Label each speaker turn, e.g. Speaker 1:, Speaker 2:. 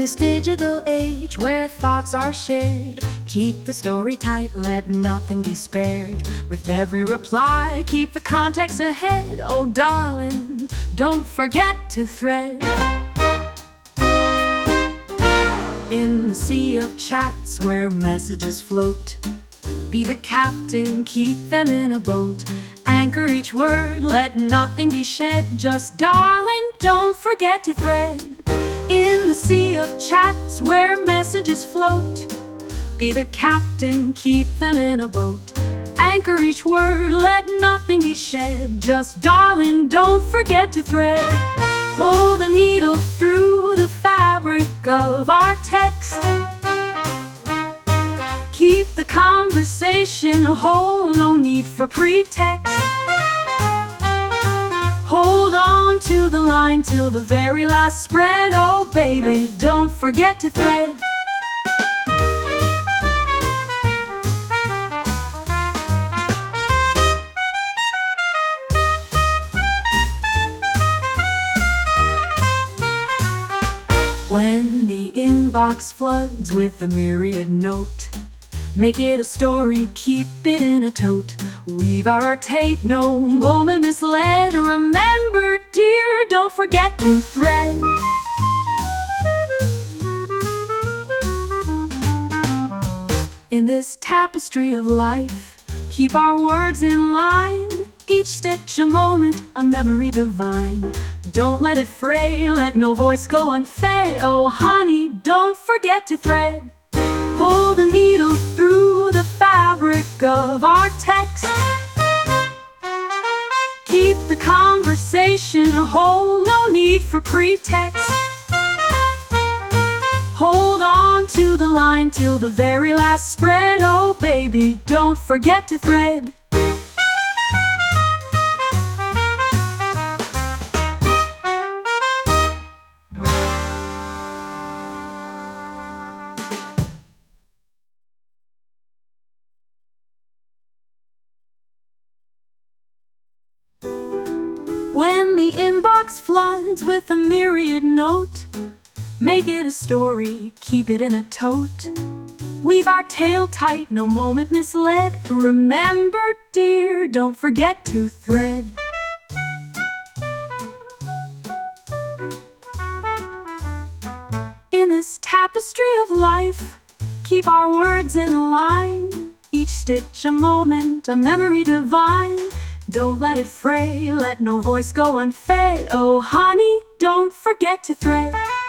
Speaker 1: this digital age where thoughts are shared, keep the story tight, let nothing be spared. With every reply, keep the context ahead. Oh darling, don't forget to thread. In the sea of chats where messages float, be the captain, keep them in a boat. Anchor each word, let nothing be shed. Just darling, don't forget to thread. In the sea of chats where messages float, be the captain, keep them in a boat. Anchor each word, let nothing be shed. Just darling, don't forget to thread. Pull the needle through the fabric of our text. Keep the conversation whole, no need for pretext. Hold on to the line till the very last spread. Oh baby, don't forget to thread. When the inbox floods with a myriad note, make it a story, keep it in a tote. Weave our tape, no moment misled. Remember, dear, don't forget to thread. In this tapestry of life, keep our words in line. Each stitch a moment, a memory divine. Don't let it fray, let no voice go unfed. Oh honey, don't forget to thread. Pull the needle through the fabric of our text. Keep the conversation whole, no need for pretext. Hold on to the line till the very last spread. Oh baby, don't forget to thread. When the inbox floods with a myriad note, make it a story, keep it in a tote. Weave our tale tight, no moment misled. Remember, dear, don't forget to thread. In this tapestry of life, keep our words in line. Each stitch a moment, a memory divine. Don't let it fray, let no voice go unfed. Oh honey, don't forget to thread.